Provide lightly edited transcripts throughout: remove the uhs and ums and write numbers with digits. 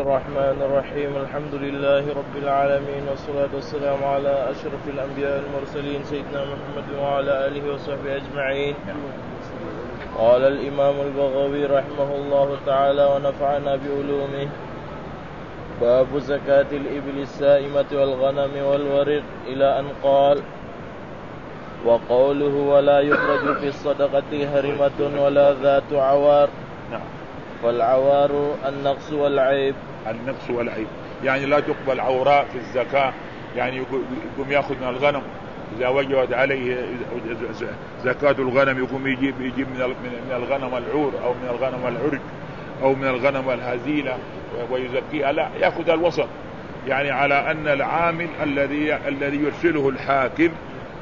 الرحمن الرحيم. الحمد لله رب العالمين، والصلاة والسلام على أشرف الأنبياء المرسلين سيدنا محمد وعلى آله وصحبه أجمعين. قال الإمام البغوي رحمه الله تعالى ونفعنا بعلومه: باب زكاة الإبل السائمة والغنم والورق، إلى أن قال: وقوله ولا يخرج في الصدقة هرمة ولا ذات عوار. فالعوار النقص والعيب. النقص والعيب يعني لا تقبل عوراء في الزكاة، يعني يقوم يأخذ من الغنم إذا وجد عليه زكاة الغنم، يقوم يجيب من الغنم العور أو من الغنم العرج أو من الغنم الهزيلة ويزكيها، لا، يأخذ الوسط، يعني على أن العامل الذي يرسله الحاكم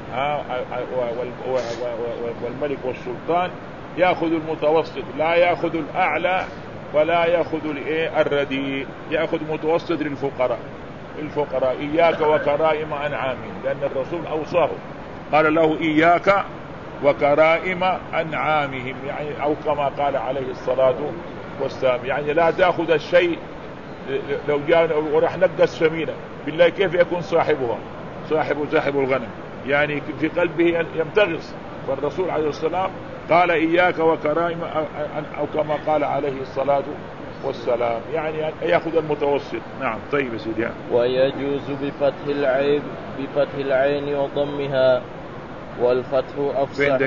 والملك والسلطان يأخذ المتوسط، لا يأخذ الأعلى ولا يأخذ الرديء، يأخذ متوسط للفقراء. إياك وكرائم أنعامهم، لأن الرسول أوصاه قال له إياك وكرائم أنعامهم، يعني أو كما قال عليه الصلاة والسلام، يعني لا تأخذ الشيء لو جاء ورح نقص سمينة بالله كيف يكون صاحبها صاحب الغنم، يعني في قلبه يمتغص. فالرسول عليه السلام قال إياك وكرائم، أو كما قال عليه الصلاة والسلام، يعني يأخذ المتوسط. نعم. طيب يا سيدي. ويجوز بفتح العين وضمها، والفتح أفصح.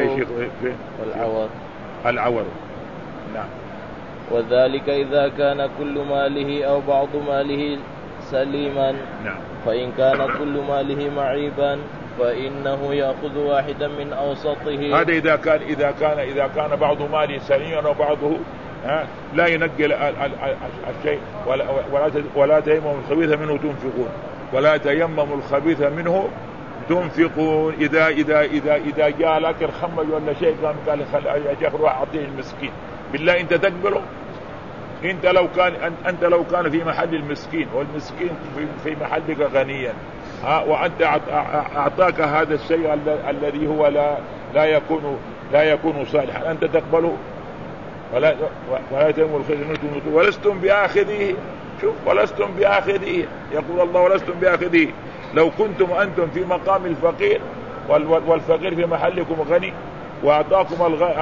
العور. نعم. وذلك إذا كان كل ماله أو بعض ماله سليما. نعم. فإن كان كل ماله معيبا فإنه يأخذ واحدا من أوسطه. هذا إذا كان بعض ماله سليما وبعضه لا ينقل الشيء. ولا تيمموا الخبيث منه تنفقون، ولا تيمموا الخبيث منه تنفقون. إذا جاء لك الخمج ولا شيء قال يا شيخ روح أعطيه المسكين، بالله أنت تقبله؟ أنت لو كان في محل المسكين والمسكين في محلك غنيا، وأنت أعطاك هذا الشيء الذي هو لا يكون صالحا، أنت تقبله؟ ولا تيمموا الخبيث منه تنفقون ولستم بآخذيه. شوف، ولستم بآخذيه، يقول الله ولستم بآخذيه. لو كنتم أنتم في مقام الفقير والفقير في محلكم غني وأعطاكم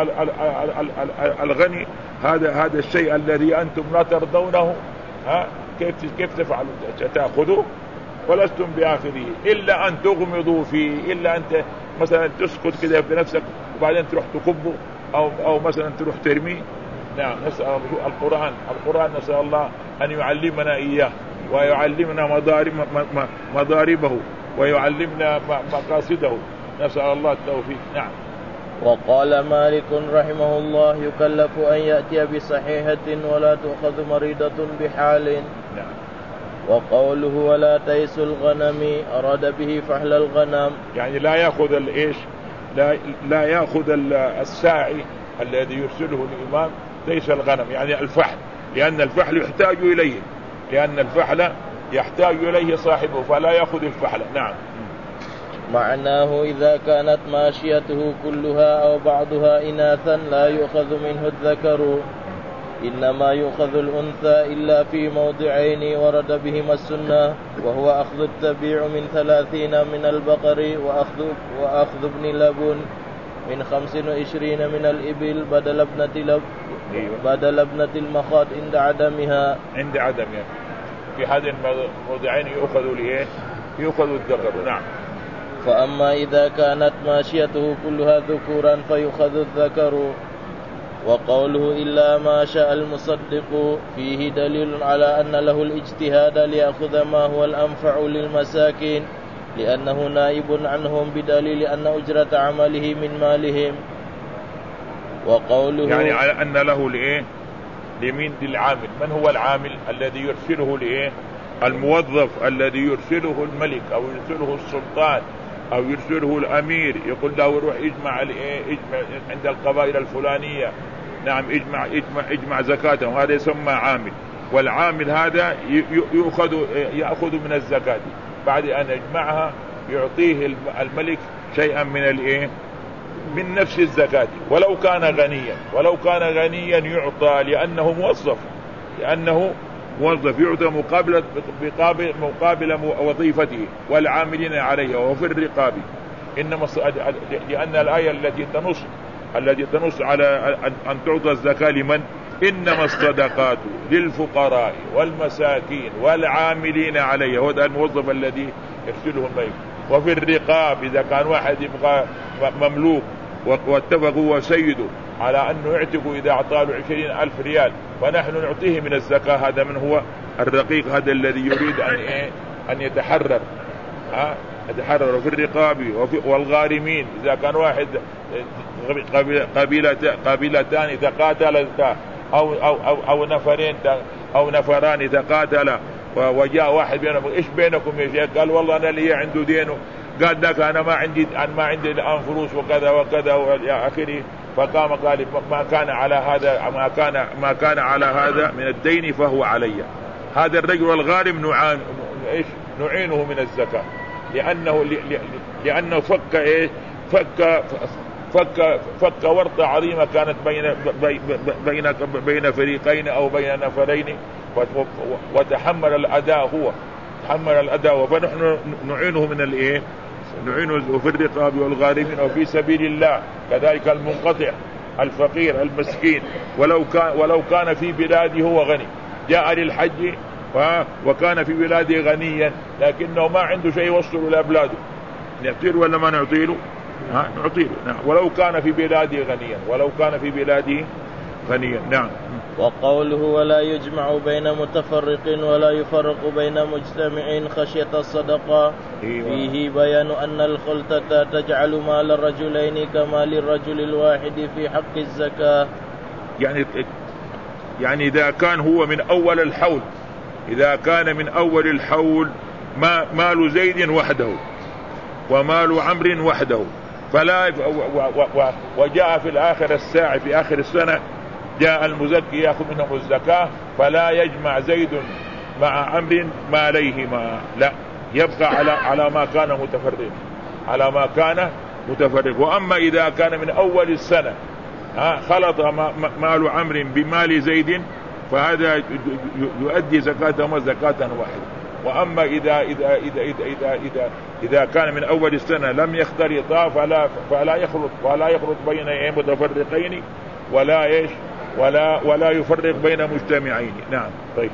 الغني هذا الشيء الذي أنتم لا ترضونه، كيف تفعلوا؟ تأخذوه؟ ولستم بآخذيه إلا أن تغمضوا فيه، إلا أنت مثلا تسكت كده بنفسك وبعدين تروح تكبه أو مثلا تروح ترميه. نعم. نسأل القرآن نسأل الله أن يعلمنا إياه ويعلمنا مضاربه ويعلمنا مقاصده، نسأل الله التوفيق. نعم. وقال مالك رحمه الله: يكلف أن يأتي بصحيحة ولا تؤخذ مريضة بحال. نعم. وقوله ولا تيس الغنم أراد به فحل الغنم، يعني لا يأخذ الساعي الذي يرسله الإمام تيس الغنم، يعني الفحل، لأن الفحل يحتاج إليه صاحبه، فلا يأخذ الفحل. نعم. معناه إذا كانت ماشيته كلها أو بعضها إناثا لا يؤخذ منه الذكر، إنما يؤخذ الأنثى إلا في موضعين ورد بهما السنة، وهو أخذ التبيع من 30 من البقر، وأخذ ابن لبن من 25 من الإبل بدل ابنة المخاض عند عدمها. في هذه الموضعين يؤخذ الذكر. نعم. فأما إذا كانت ماشيته كلها ذكورا فيؤخذ الذكر. وقوله إلا ما شاء المصدق فيه دليل على أن له الاجتهاد ليأخذ ما هو الأنفع للمساكين، لأنه نائب عنهم بدليل أن أجرة عمله من مالهم. وقوله يعني على أن له لمين؟ للعامل. من هو العامل الذي يرسله الموظف الذي يرسله الملك أو يرسله السلطان أو يرسله الأمير، يقول له روح اجمع عند القبائل الفلانية، نعم، اجمع زكاتهم، هذا يسمى عامل. والعامل هذا يأخذ من الزكاة، بعد أن يجمعها يعطيه الملك شيئا من نفس الزكاة، ولو كان غنيا يعطى، لأنه موظف يعطى مقابل وظيفته والعاملين عليه وفي الرقاب. إنما لأن الآية التي تنص على أن تعطى الزكاة لمن؟ إنما الصدقات للفقراء والمساكين والعاملين عليه، هذا الموظف الذي يرسله الملك. وفي الرقاب إذا كان واحد يبقى مملوك واتفق هو سيده على أنه يعتق إذا أعطاه 20,000 ريال فنحن نعطيه من الزكاة، هذا من هو؟ الرقيق، هذا الذي يريد أن يتحرر. يتحرر. في الرقاب والغارمين إذا كان واحد قبيلتان تقاتلتا أو نفران تقاتلا وجاء واحد بينهم، إيش بينكم يا شيخ؟ قال والله أنا لي عنده دينه، قال لك أنا ما عندي الآن فلوس وكذا وكذا وإلى آخره. فقام قال ما كان على هذا من الدين فهو علي. هذا الرجل الغارم نعينه من الزكاة لأنه فك ورطة عظيمة كانت بين فريقين أو بين نفرين، وتحمل الأداء فنحن نعينه من نعينه في الرقاب والغارمين وفي سبيل الله، كذلك المنقطع الفقير المسكين ولو كان في بلاده هو غني، جاء للحج وكان في بلاده غنيا لكنه ما عنده شيء يوصل لأبلاده، نعطيه ولا ما نعطيه؟ نعطيه. نعم. ولو كان في بلاده غنيا. نعم. وقوله ولا يجمع بين متفرق ولا يفرق بين مجتمع خشية الصدقة فيه بيان أن الخلطة تجعل مال الرجلين كمال الرجل الواحد في حق الزكاة. يعني إذا كان هو من أول الحول، إذا كان من أول الحول مال زيد وحده ومال عمرو وحده فلا وجاء في آخر السنة جاء المزكي يأخذ منهم الزكاة فلا يجمع زيد مع عمرو ماليهما، لا، يبقى على ما كان متفرق. وأما إذا كان من أول السنة خلط مال عمرو بمال زيد فهذا يؤدي زكاة واحدة. وأما إذا كان من أول السنة لم يختلطا فلا يخلط بين متفرقين ولا يفرق بين مجتمعين. نعم. طيب.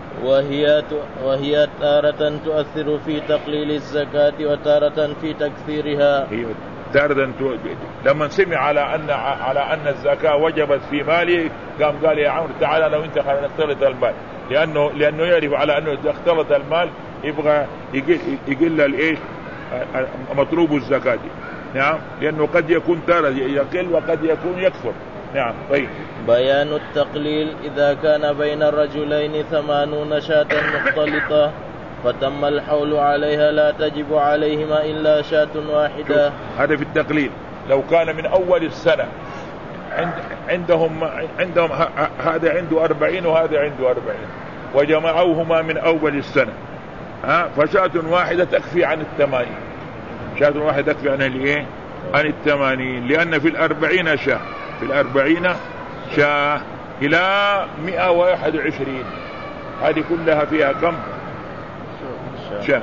وهي تارة تؤثر في تقليل الزكاة وتارة في تكثيرها. لما سمع على أن الزكاة وجبت في ماله قال يا عمرو تعالى لو أنت خلينا نختلط المال، لأنه يعرف على أنه إذا اختلط المال يبغى يقل مطلوب الزكاة. نعم. لأنه قد يكون تارة يقل وقد يكون يكثر. نعم. طيب. بيان التقليل إذا كان بين الرجلين 80 شاة مختلطة فتم الحول عليها لا تجب عليهما إلا شاة واحدة. هذا في التقليل. لو كان من أول السنة عندهم هذا عنده 40 وهذا عنده 40 وجمعوهما من أول السنة فشاة واحدة تكفي عن 80. شاة واحدة تكفي عن 80 لأن في 40 شاة، في 40 شاة إلى 121 هذه كلها فيها كم شاة.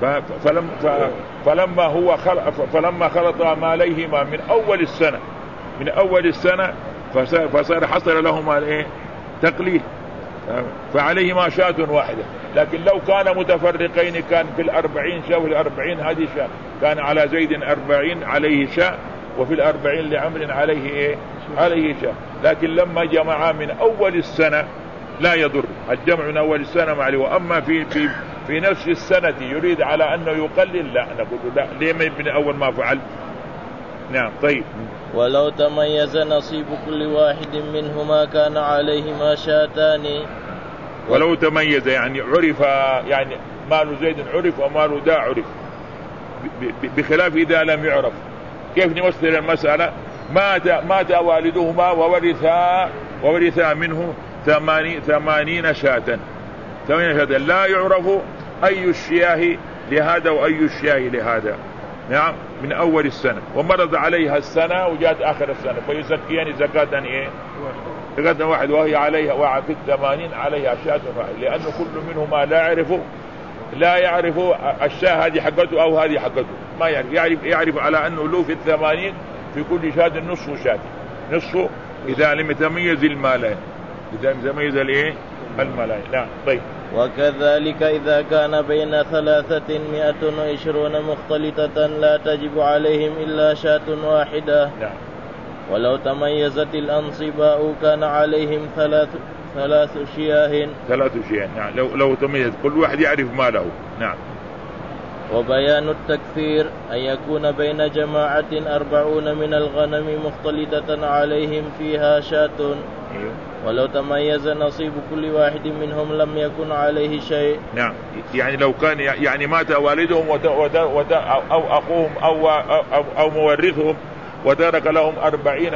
فلما خلط ماليهما من أول السنة فصار حصل لهما تقليل فعليهما شاة واحدة. لكن لو كان متفرقين كان في 40 شاة وفي 40 هذه شاة، كان على زيد 40 عليه شاة وفي 40 لعمر عليه شاة. لكن لما جمعا من أول السنة لا يضر الجمع من أول السنة معلي. وأما في نفس السنة يريد على أنه يقلل، لا نقول لا، ليه من أول ما فعل. نعم. طيب. ولو تميز نصيب كل واحد منهما كان عليهما شاتان. ولو تميز يعني عرف، يعني مال زيد عرف ومال دا عرف، بخلاف إذا لم يعرف. كيف نمثل المسألة؟ مات والدهما وورثا منه 80 شاة لا يعرف أي الشياه لهذا وأي الشياه لهذا. نعم من أول السنة، ومرض عليها السنة وجاءت آخر السنة فيزكيان زكاة إيه؟ زكاة واحد، وهي عليها في 80 عليها شاة واحد، لأن كل منهما لا يعرف الشاة هذه حقته أو هذه حقته، ما يعرف على أنه له في 80 في كل شاة نصف شاة، نصف إذا لم يتميز المالين، إذا لم يتميز الإيه؟ المالين. نعم. طيب. وكذلك إذا كان بين 320 مختلطة لا تجب عليهم إلا شاة واحدة. نعم. ولو تميزت الأنصباء كان عليهم ثلاث شياه. نعم. لو تميز كل واحد يعرف ماله. نعم. وبيان التكثير أن يكون بين جماعة 40 من الغنم مختلطة عليهم فيها شاة، ولو تميز نصيب كل واحد منهم لم يكن عليه شيء. نعم. يعني لو كان يعني مات والدهم أو أخوهم أو مورثهم وترك لهم 40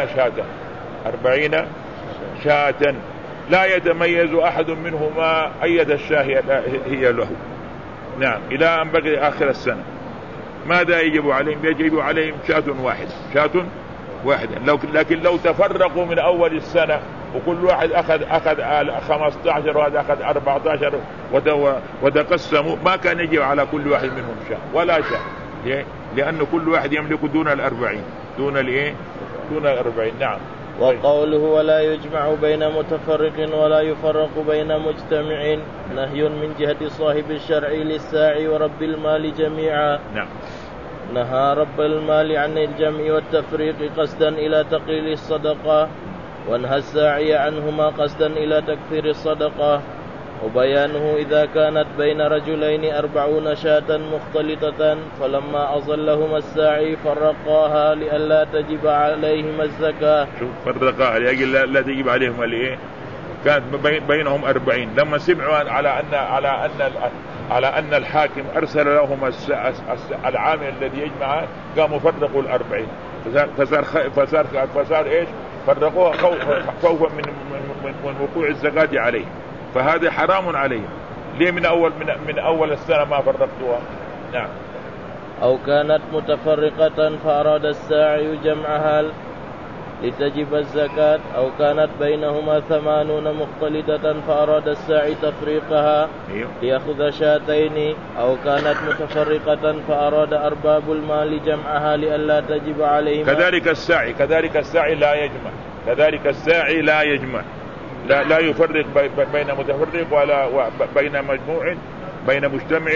شاة لا يتميز أحد منهما أية الشاة هي له. نعم. إلى أن بقي آخر السنة ماذا يجب عليهم؟ يجب عليهم شاة واحدة. لكن لو تفرقوا من أول السنة وكل واحد أخذ 15 وهذا أخذ 14 وتقسموا ما كان يجب على كل واحد منهم شاة ولا شاة، لأن كل واحد يملك دون 40 دون 40. نعم. وقوله ولا يجمع بين متفرق ولا يفرق بين مجتمع نهي من جهة صاحب الشرع للساعي ورب المال جميعا. نعم. نهى رب المال عن الجمع والتفريق قصدا إلى تقليل الصدقة، ونهى الساعي عنهما قصدا إلى تكثير الصدقة. وبيانه إذا كانت بين رجلين 40 شاة مختلطة فلما أظلهما الساعي فرقاها لئلا تجب عليهما الزكاة. فرقاها لأجل لا تجب عليهم الإيه؟ كانت بينهم 40. لما سمعوا على أن الحاكم أرسل لهم العامل الذي يجمع قاموا فرقوا 40 فصار إيش؟ فرقوها خوفا من وقوع الزكاة عليه، فهذا حرام عليه. ليه من أول السنة ما فرقتوها؟ نعم. أو كانت متفرقة فأراد الساعي جمعها لتجب الزكاة، أو كانت بينهما 80 مختلطة فأراد الساعي تفريقها ليأخذ شاتين، أو كانت متفرقة فأراد أرباب المال جمعها لئلا تجب عليهم. كذلك الساعي لا يجمع، لا يفرق بين متفرق ولا بين مجموع بين مجتمع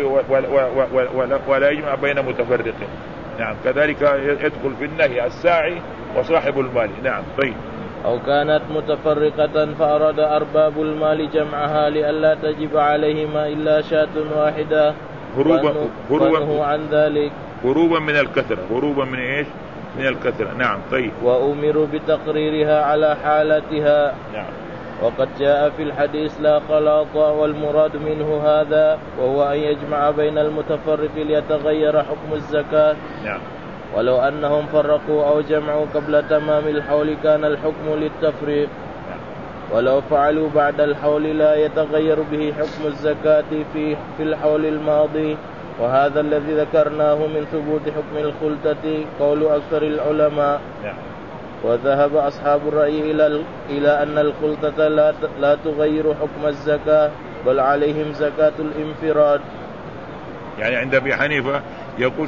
ولا يجمع بين متفرق. نعم. كذلك يدخل في النهي الساعي وصاحب المال. نعم. طيب. أو كانت متفرقة فأراد أرباب المال جمعها لئلا تجب عليهما إلا شاة واحدة فنهوا عن ذلك هروبا من الكثرة. هروبا من إيش؟ من الكثرة. نعم. طيب. وأمروا بتقريرها على حالتها. نعم. وقد جاء في الحديث لا خلاط، والمراد منه هذا وهو أن يجمع بين المتفرق ليتغير حكم الزكاة. نعم. ولو أنهم فرقوا أو جمعوا قبل تمام الحول كان الحكم للتفريق. نعم. ولو فعلوا بعد الحول لا يتغير به حكم الزكاة في الحول الماضي، وهذا الذي ذكرناه من ثبوت حكم الخلطة قول أكثر العلماء. نعم. وذهب أصحاب الرأي إلى أن الخلطة لا تغير حكم الزكاة بل عليهم زكاة الانفراد. يعني عند أبي حنيفة يقول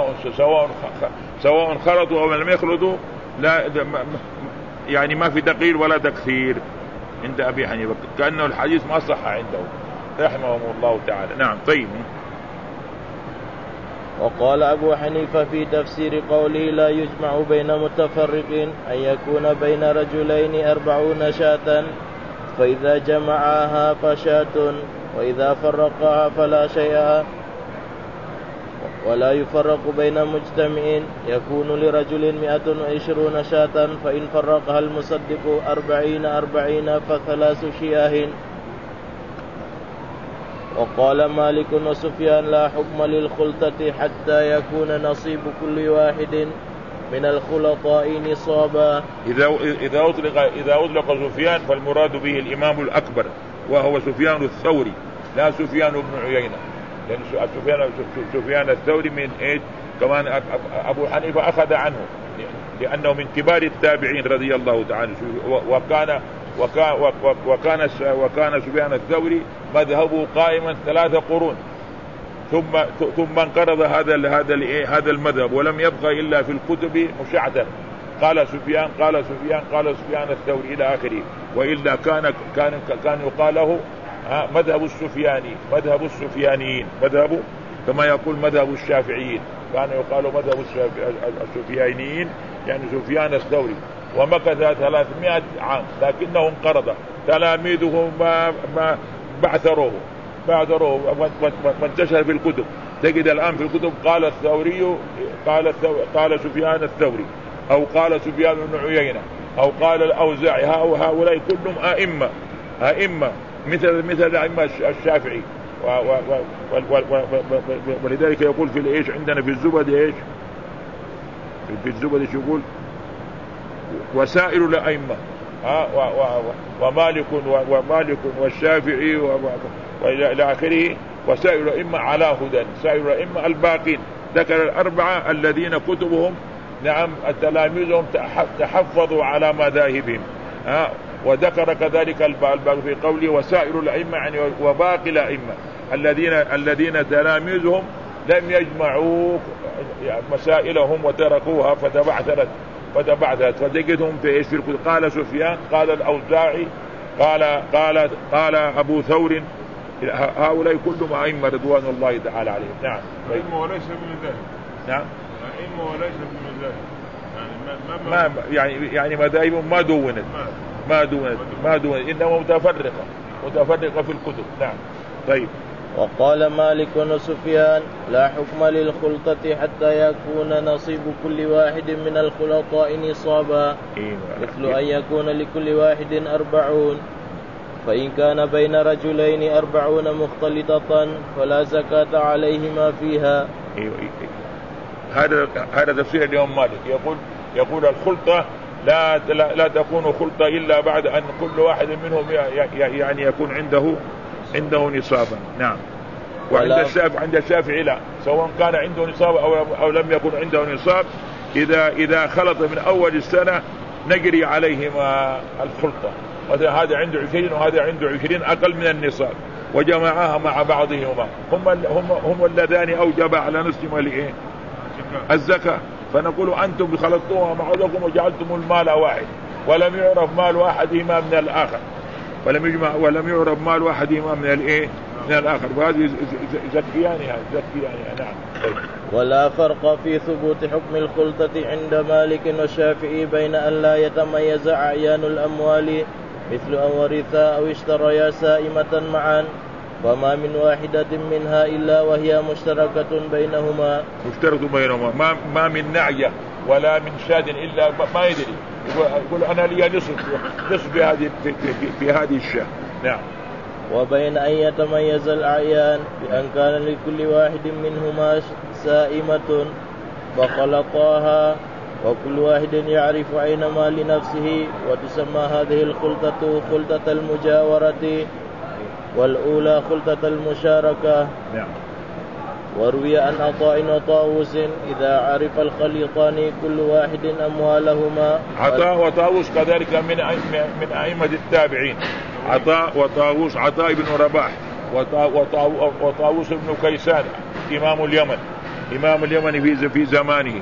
سواء خلطوا أو لم يخلطوا لا، يعني ما في تقليل ولا تكثير عند أبي حنيفة، كأنه الحديث ما صح عنده رحمه الله تعالى. نعم. طيب. وقال أبو حنيفة في تفسير قوله لا يجمع بين متفرق أن يكون بين رجلين 40 شاة، فإذا جمعها فشاة وإذا فرقها فلا شيء. ولا يفرق بين مجتمع يكون لرجل 120 شاة، فإن فرقها المصدق 40 فثلاث شياه. وقال مالك وسفيان لا حكم للخلطة حتى يكون نصيب كل واحد من الخلطاء نصابا. إذا أطلق سفيان فالمراد به الإمام الأكبر وهو سفيان الثوري لا سفيان بن عيينة، لأن سفيان الثوري كمان أبو حنيفة أخذ عنه لأنه من كبار التابعين رضي الله تعالى. وكان سفيان الثوري مذهبه قائما 3 قرون ثم انقرض هذا المذهب ولم يبقى إلا في الكتب مشعثر. قال سفيان الثوري إلى آخره. وإلا كان يقال له مذهب السفيانيين، مذهب كما يقول مذهب الشافعيين، كان يقال مذهب السفيانيين يعني سفيان الثوري. ومكث 300 عام لكنه انقرض. تلاميذه ما بعثروه وانتشر في الكتب. تجد الآن في الكتب قال سفيان الثوري، أو قال سفيان بن عيينة، أو قال الأوزاعي. هؤلاء كلهم أئمة مثل أئمة الشافعي. ولذلك يقول في الإيش عندنا في الزبد إيش في الزبد يقول وسائر الأئمة ومالك والشافعي وإلى آخره وسائر الأئمة على هدى. سائر الأئمة الباقين ذكر 4 الذين كتبهم نعم تلاميذهم تحفظوا على مذاهبهم. وذكر كذلك الباقي في قوله وسائر الأئمة يعني وباقي الأئمة الذين تلاميذهم لم يجمعوا مسائلهم وتركوها فتبعثرت فتجدهم في ايش في الكتب. قال سفيان، قال الأوزاعي، قال أبو ثور. هؤلاء كلهم أئمة رضوان الله تعالى عليهم. نعم. أئمة وليس من ذلك. نعم. أئمة وليس من ذلك. يعني مذاهب ما دونت إنما متفرقة في الكتب. نعم. طيب. وقال مالك وسفيان لا حكم للخلطة حتى يكون نصيب كل واحد من الخلطاء نصابا، مثل أن يكون لكل واحد 40، فإن كان بين رجلين 40 مختلطة فلا زكاة عليهما فيها. هذا تفسير الإمام مالك. يقول الخلطة لا تكون خلطة إلا بعد أن كل واحد منهم يعني يكون عنده نصابا. نعم. وعند الشافعي لا، سواء كان عنده نصاب أو لم يكن عنده نصاب، إذا خلط من أول السنة نجري عليهما الخلطة. مثلا هذا عنده 20 وهذا عنده 20 أقل من النصاب وجمعها مع بعضهما، هم اللذان أوجب على نصفهما الزكاة. فنقول أنتم خلطتوها بعضكم وجعلتم المال واحد ولم يعرف مال أحدهما من الآخر، ولم يعرف مال أحدهما من الآخر، وهذه زكيانها. نعم. ولا فرق في ثبوت حكم الخلطة عند مالك والشافعي بين أن لا يتميز أعيان الأموال مثل أن ورثا أو اشتريا سائمة معا، وما من واحدة منها إلا وهي مشتركة بينهما. ما من نعية ولا من شاد إلا ما يدري يقول أنا لي نصف في هذه الشاة. نعم. وبين أن يتميز الأعيان بأن كان لكل واحد منهما سائمة فخلطاها وكل واحد يعرف أين ما لنفسه، وتسمى هذه الخلطة خلطة المجاورة، والأولى خلطة المشاركة. نعم. وروي عن عطاء وطاووس إذا عرف الخليطان كل واحد أموالهما. عطاء وطاووس كذلك من أئمة التابعين. عطاء وطاووس، عطاء بن رباح وطاووس بن كيسان إمام اليمن في زمانه،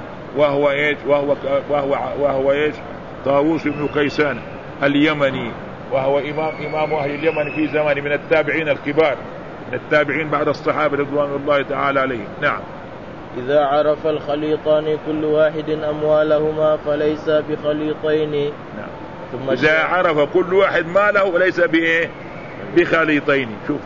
وهو إيش طاووس بن كيسان اليمني، وهو إمام أهل اليمن في زمانه، من التابعين الكبار، من التابعين بعد الصحابة رضوان الله تعالى عليهم. نعم. إذا عرف الخليطان كل واحد أموالهما فليس بخليطين. نعم. ثم إذا عرف كل واحد ماله وليس بخليطين. شوف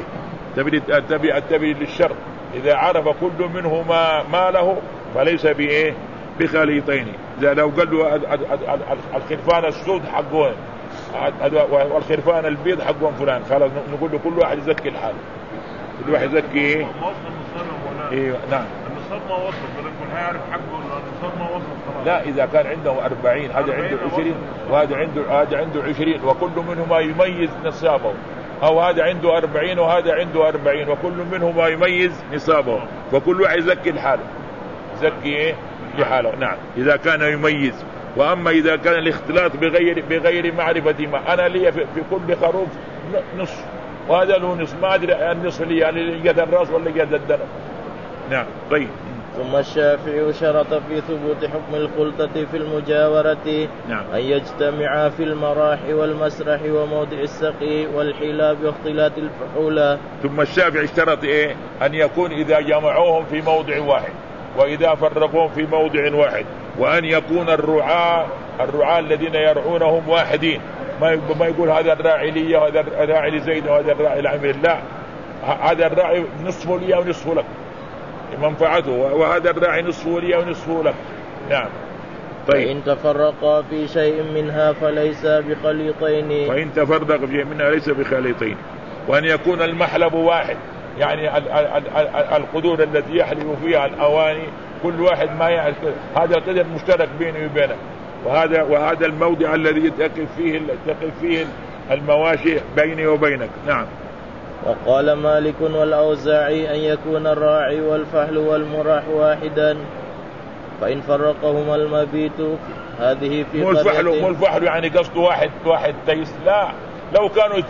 انتبه للشرط. إذا عرف كل منهما ماله فليس بخليطين. إذا لو قال له الخرفان السود حقون والخرفان البيض حقون فلان، خلاص نقول له كل واحد يزكي الحال، كل واحد يزكي نعم. النصاب ما وصل، فنقول هيعرف حقه النصاب ما وصل. لا، إذا كان عندهم 40 هذا عنده 20 وهذا عنده 20 وكل منهما يميز نصابه، أو هذا عنده 40 وهذا عنده 40 وكل منهما يميز نصابه، فكل واحد يزكي الحال. زكي لحاله. نعم إذا كان يميز. وأما إذا كان الاختلاط بغير معرفة ما، أنا لي في كل خروف نصف وهذا له نصف، ما أدري النصف لي يعني قد الرأس ولا قد الدرب. نعم طيب. ثم الشافعي شرط في ثبوت حكم الخلطة في المجاورة نعم. أن يجتمعا في المراح والمسرح وموضع السقي والحلاب واختلاط الفحولة. ثم الشافعي اشترط إيه؟ أن يكون إذا جمعوهم في موضع واحد وإذا فرقوهم في موضع واحد، وأن يكون الرعاة الذين يرعونهم واحدين، ما يقول هذا الراعي لي وهذا الراعي لزيد وهذا الراعي لعمر، لا، هذا الراعي نصفه لي ونصفه لك منفعته، وهذا الراعي نصفه لي ونصفه لك. نعم طيب. فإن تفرقا في شيء منها فليس بخليطين. فإن تفرق في شيء منها ليس بخليطين. وأن يكون المحلب واحد، يعني القدور التي يحلب فيها الأواني كل واحد ما يعرف، هذا القدر مشترك بيني وبينك، وهذا الموضع الذي تقف فيه المواشي بيني وبينك. نعم. وقال مالك والأوزاعي أن يكون الراعي والفحل والمراح واحدا، فإن فرقهما المبيت هذه في مو الفحل يعني قصد واحد تيس، لا، لو كانوا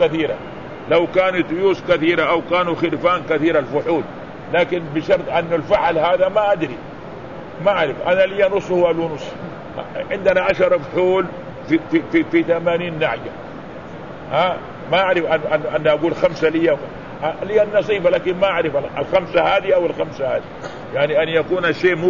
تيوس كثيرة أو كانوا خرفان كثيرة الفحول، لكن بشرط أن الفحل هذا ما أدري، ما أعرف، أنا لي نص هو له نص، عندنا 10 فحول في 80 نعجة، ما أعرف أن أقول 5 لي النصيب، لكن ما أعرف 5 هذه أو 5 هذه، يعني أن يكون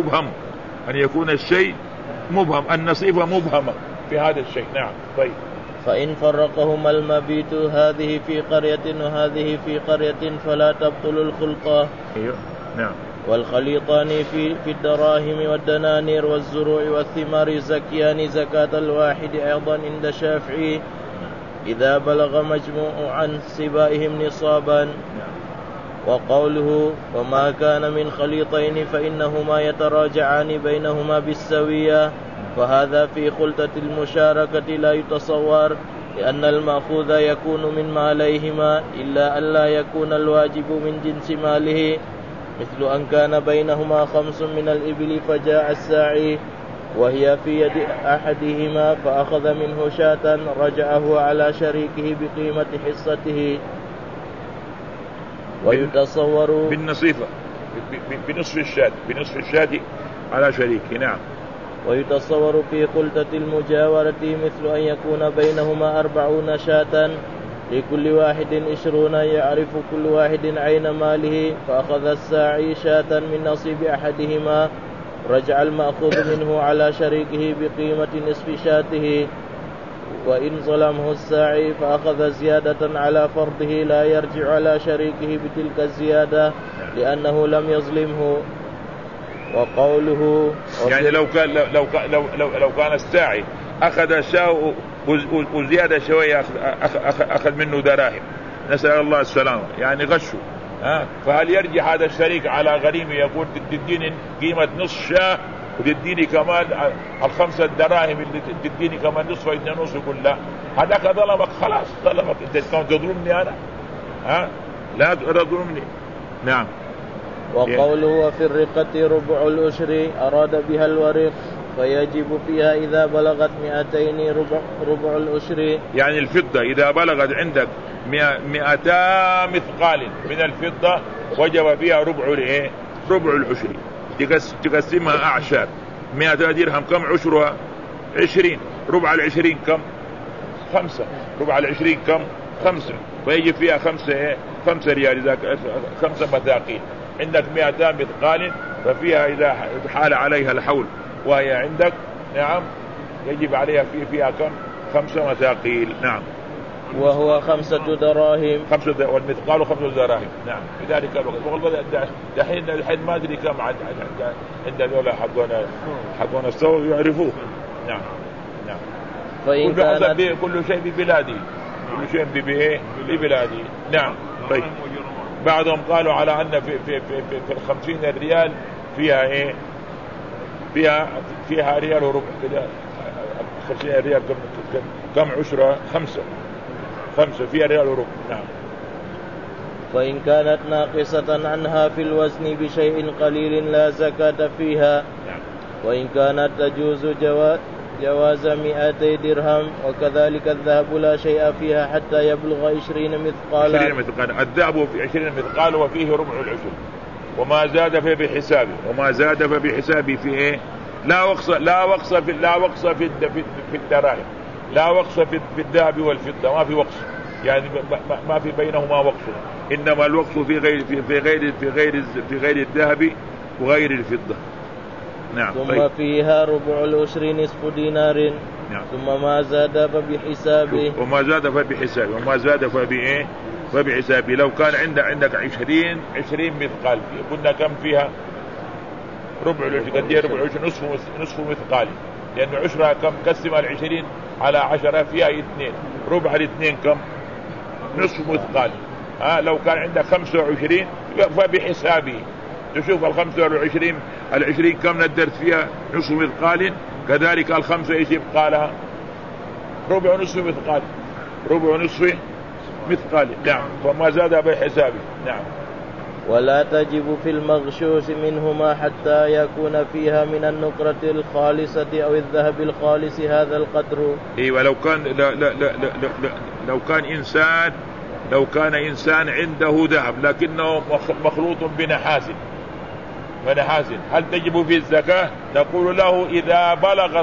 الشيء مبهم، النصيبة مبهمة في هذا الشيء. نعم طيب. فإن فرقهما المبيت هذه في قرية وهذه في قرية فلا تبطل الخلطة. أيوه. نعم. والخليطان في الدراهم والدنانير والزروع والثمار زكيان زكاة الواحد أيضا عند الشافعي إذا بلغ مجموع سبائهم نصابا. وقوله وما كان من خليطين فإنهما يتراجعان بينهما بالسوية، فهذا في خلطة المشاركة لا يتصور، لأن المأخوذ يكون من ماليهما إلا أن لا يكون الواجب من جنس ماله، مثل أن كان بينهما 5 من الإبل فجاء الساعي وهي في يد أحدهما فأخذ منه شاة رجعه على شريكه بقيمة حصته. ويتصور بالنصيفة بنصف الشاة على شريكه. نعم. ويتصور في خلطة المجاورة مثل أن يكون بينهما 40 شاة لكل واحد 20 يعرف كل واحد عين ماله، فأخذ الساعي شاة من نصيب أحدهما رجع المأخوذ منه على شريكه بقيمة نصف شاته، وإن ظلمه الساعي فأخذ زيادة على فرضه لا يرجع على شريكه بتلك الزيادة لأنه لم يظلمه. وقوله يعني لو كان الساعي أخذ الشاء وزيادة شوية أخذ منه دراهم، نسأل الله السلامة، يعني غشه، فهل يرجع هذا الشريك على غريمه يقول تديني قيمة نصف شاة وتديني كمان 5 دراهم اللي تديني كمان نصف و2 نصف؟ يقول لا، هذاك ظلمك، خلاص ظلمك، انت كمان تظلمني انا، لا تظلمني. نعم. وقوله وفي الرقة ربع الأشر أراد بها الورق، فيجب فيها إذا بلغت 200 ربع الأشر، يعني الفضة إذا بلغت عندك 200 مثقال من الفضة وجب فيها ربع العشر، تقسمها أعشار. 100 درهم كم عشرها؟ 20. ربع 20 كم؟ 5. ربع 20 كم؟ 5. فيجب فيها 5 ريال، إذا 5 مثاقيل. عندك 200 مثقال ففيها إذا حال عليها الحول وهي عندك، نعم، يجب عليها فيها كم؟ 5 مثاقيل. نعم. وهو 5 دراهم. والمثقال 5 دراهم. نعم. في ذلك الوقت الحين ما أدري كم عند ذولا حقنا السوق يعرفوه. نعم. نعم. كل شيء ببلادي، كل شيء ببلادي. نعم. طيب. بعضهم قالوا على أن في 50 ريال فيها فيها ريال وربع كذا. 50 ريال كم عشرة؟ 5 فيها ريال وربع. نعم. فإن كانت ناقصة عنها في الوزن بشيء قليل لا زكاة فيها. وإن كانت تجوز جواز 200 درهم وكذلك الذهب لا شيء فيها حتى يبلغ 20 مثقالا. 20 مثقالا. الذهب في 20 مثقال وفيه ربع العشر، وما زاد فبحسابه، وما زاد فبحسابه في إيه؟ لا وقص في الدراهم، لا وقص في الذهب والفضة، ما في وقص، يعني ما في بينهما وقص، إنما الوقص في غير الذهب وغير الفضة. نعم. ثم طيب. فيها ربع العشر نصف دينار. نعم. ثم ما زاد فبحسابه. وما زاد فبحسابه، وما زاد فبإيه؟ فبحسابه. لو كان عندك 20 مثقال، قلنا كم فيها؟ ربع العشر. قد ايه ربع العشر؟ نصف مثقال، لأن عشرها كم؟ قسم 20 على 10 فيها 2، ربع الاثنين كم؟ نصف مثقال. لو كان عندك 25 فبحسابه. تشوف 25 كم ندرت فيها؟ نصف مثقال. كذلك 5 ايش يبقى لها؟ ربع نصف مثقال، ربع نصف مثقال. نعم. فما زاد بحسابه. نعم. ولا تجب في المغشوش منهما حتى يكون فيها من النقرة الخالصة أو الذهب الخالص هذا القدر. ايوه. لو كان إنسان عنده ذهب لكنه مخلوط بنحاس، هل تجب فيه الزكاة؟ نقول له إذا بلغ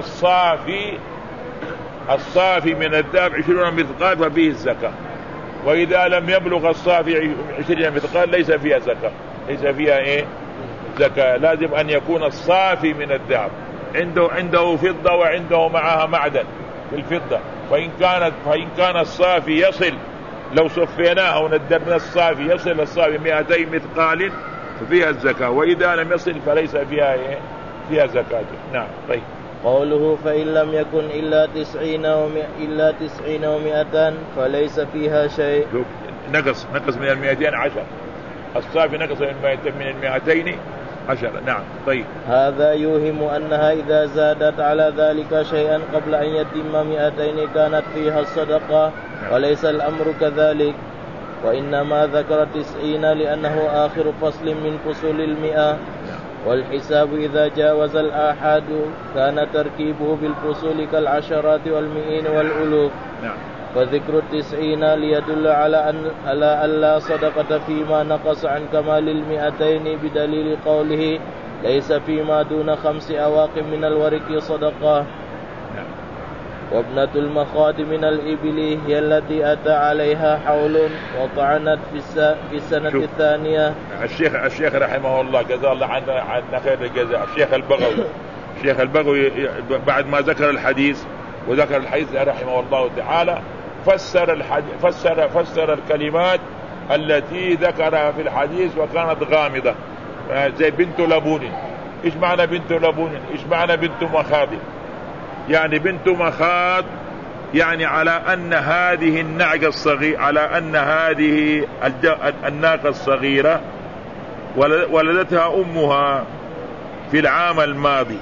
الصافي من الذهب 20 مثقال ففيه الزكاة، وإذا لم يبلغ الصافي 20 مثقال ليس فيها زكاة، ليس فيها إيه؟ زكاة. لازم أن يكون الصافي من الذهب عنده فضة وعنده معها معدن في الفضة، فإن كان الصافي يصل، لو صفيناه وندرنا الصافي يصل الصافي 200 مثقال ففيها الزكاة، وإذا لم يصل فليس فيها إيه؟ فيها زكاة. نعم. طيب. قوله فإن لم يكن إلا 90 و100 فليس فيها شيء. نقص من 210، الصافي نقص من 210. نعم. طيب. هذا يوهم أنها إذا زادت على ذلك شيئا قبل أن يتم 200 كانت فيها الصدقة، وليس الأمر كذلك، وإنما ذكر 90 لأنه آخر فصل من فصول 100. والحساب إذا جاوز الآحاد كان تركيبه بالفصول كالعشرات والمئين والألوف. فذكر 90 ليدل على أن لا صدقة فيما نقص عن كمال 200 بدليل قوله ليس فيما دون 5 أواق من الورق صدقة. وابنة المخاض من الإبل هي التي أتى عليها حول وطعنت في السنة الثانية. الشيخ رحمه الله جزاه الله عنا خير الجزاء، الشيخ البغوي بعد ما ذكر الحديث رحمه الله تعالى فسر الكلمات التي ذكرها في الحديث وكانت غامضة، زي بنت لبون. إيش معنى بنت لبون؟ إيش معنى بنت مخاض؟ يعني بنت مخاض يعني على أن هذه النعجة الصغيرة، على أن هذه الناقة الصغيرة ولدتها أمها في العام الماضي،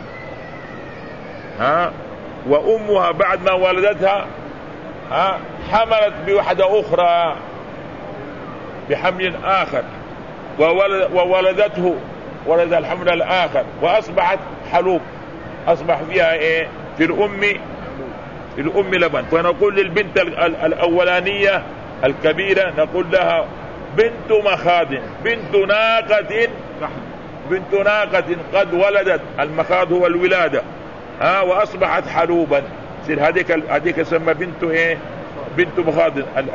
وأمها بعد ما ولدتها حملت بوحدة أخرى بحمل آخر وولدته، ولد الحمل الآخر وأصبحت حلوب، أصبح فيها إيه؟ في الأم لبن. فنقول للبنت الأولانية الكبيرة نقول لها بنت مخاض، بنت ناقة قد ولدت، المخاض هو الولادة، وأصبحت حلوبا. سير هذيك سمى بنت إيه؟ بنت مخاض.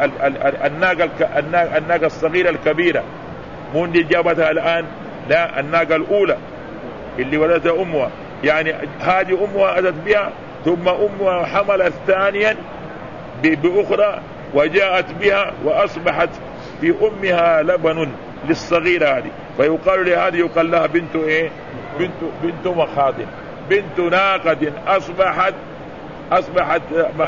الناقة الصغيرة الكبيرة، مو اللي جابتها الآن، لا، الناقة الأولى اللي ولدتها أمها، يعني هذه أمها أتت بها، ثم أمها حملت ثانيا بأخرى وجاءت بها وأصبحت في أمها لبن للصغيرة هذه، فيقال لهذه يقال لها بنت إيه؟ بنت مخاض، بنت ناقة أصبحت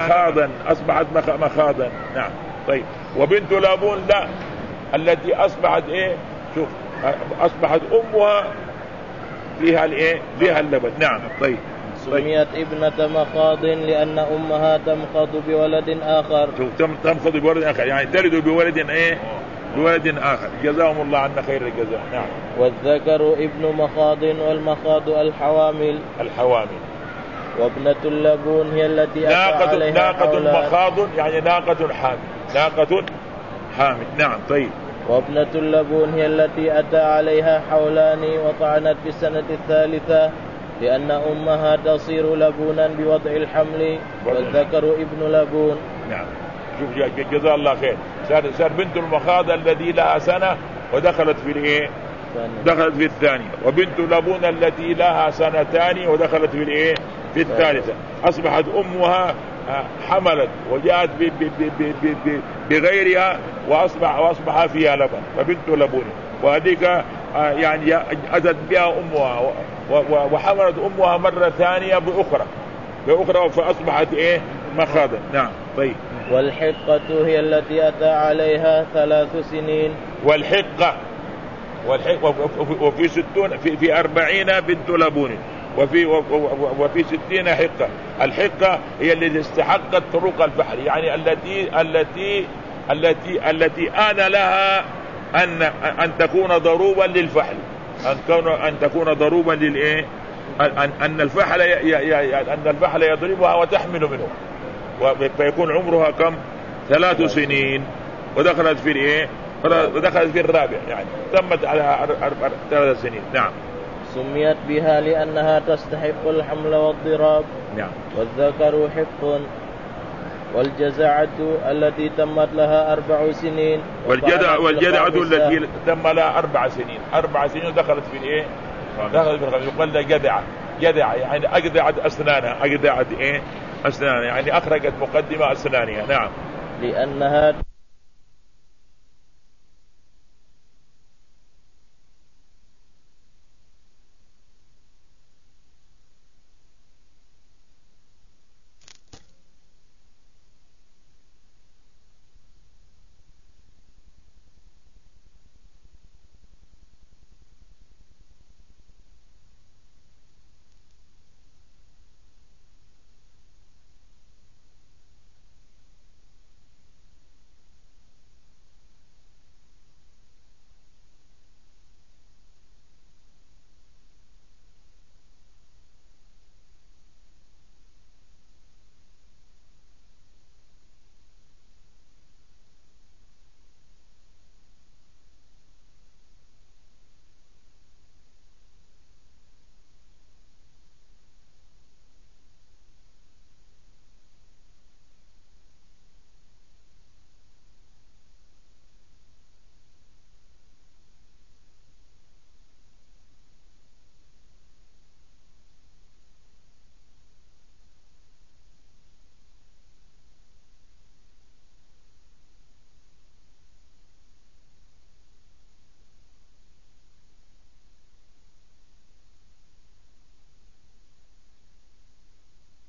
مخاضا. نعم. طيب. وبنت لبون لا، التي أصبحت إيه؟ شوف، أصبحت أمها فيها الإيه؟ فيها اللبن. نعم. طيب. سميت ابنة مخاض لأن أمها تمخض بولد آخر. تمخض بولد آخر، يعني تلد بولد إيه؟ لولد آخر، جزاهم الله عنا خير الجزاء. نعم. والذكر ابن مخاض، والمخاض الحوامل. وابنة اللبون هي التي أتى عليها ناقة مخاض يعني ناقة حامل، ناقة حامل. نعم. طيب. وابنة اللبون هي التي أتى عليها حولان وطعنت في السنة الثالثة، لأن أمها تصير لبونا بوضع الحمل، والذكر ابن لبون. نعم. شوف جزا الله خير، صار بنت المخاض الذي لها سنة ودخلت في الايه؟ دخلت في الثانية. وبنت لبون التي لها سنتان ودخلت في الايه؟ في الثالثة. أصبحت أمها حملت وجاءت بغيرها وأصبح فيها لبن، فبنت لبون. وهذيك يعني أتت بها أمها وحملت أمها مرة ثانية بأخرى فأصبحت إيه؟ مخاضا. نعم. طيب. والحقة هي التي أتى عليها 3 سنين. والحقة وفي 60 في 40 بنت لبون، وفي 60 حقة. الحقة هي التي استحقت طرق الفحل، يعني التي آن لها أن تكون ضروبا للفحل، أن تكون ضروبا للإيه؟ أن الفحل يضربها وتحمل منه، فيكون عمرها كم؟ 3 سنين، ودخلت في الإيه؟ ودخلت في الرابع، يعني تمت على 3 سنين. نعم. سميت بها لأنها تستحق الحمل والضراب. نعم. والذكر حق. والجزعة التي تمت لها 4 سنين. والجدعة التي تم لها 4 سنين، 4 سنين دخلت في الايه؟ دخلت في الخمس. يقول لها جدعة يعني أجدعت أسنانها، أجدعت إيه؟ أسنانها يعني أخرجت مقدمة أسنانها. نعم. لأنها